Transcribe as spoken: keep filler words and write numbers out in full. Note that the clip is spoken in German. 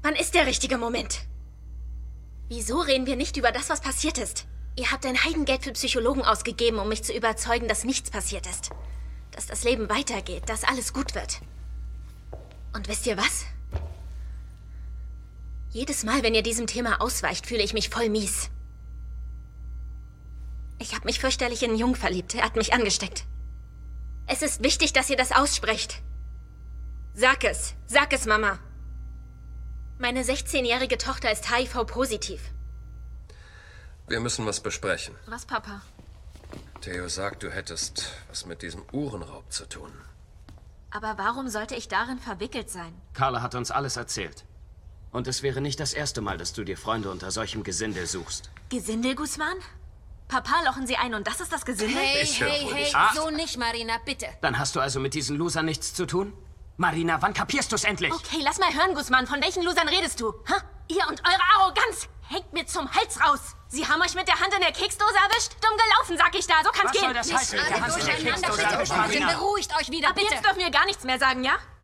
Wann ist der richtige Moment? Wieso reden wir nicht über das, was passiert ist? Ihr habt ein Heidengeld für Psychologen ausgegeben, um mich zu überzeugen, dass nichts passiert ist. Dass das Leben weitergeht, dass alles gut wird. Und wisst ihr was? Jedes Mal, wenn ihr diesem Thema ausweicht, fühle ich mich voll mies. Ich habe mich fürchterlich in einen Jungen verliebt. Er hat mich angesteckt. Es ist wichtig, dass ihr das aussprecht. Sag es. Sag es, Mama. Meine sechzehnjährige Tochter ist H I V-positiv. Wir müssen was besprechen. Was, Papa? Theo sagt, du hättest was mit diesem Uhrenraub zu tun. Aber warum sollte ich darin verwickelt sein? Carla hat uns alles erzählt. Und es wäre nicht das erste Mal, dass du dir Freunde unter solchem Gesindel suchst. Gesindel, Guzman? Papa lochen sie ein und das ist das Gesindel? Hey, Ich hör hey, wohl hey, nicht. Ah. so nicht, Marina, bitte. Dann hast du also mit diesen Losern nichts zu tun? Marina, wann kapierst du's endlich? Okay, lass mal hören, Guzman. Von welchen Losern redest du? Ha? Ihr und eure Arroganz hängt mir zum Hals raus. Sie haben euch mit der Hand in der Keksdose erwischt? Dumm gelaufen, sag ich da. So kann's Was gehen. soll das heißen? Alle Der Hans in der durcheinander, Keksdose bitte. erwischt, Marina. Beruhigt euch wieder, Ab bitte. jetzt dürfen wir gar nichts mehr sagen, ja?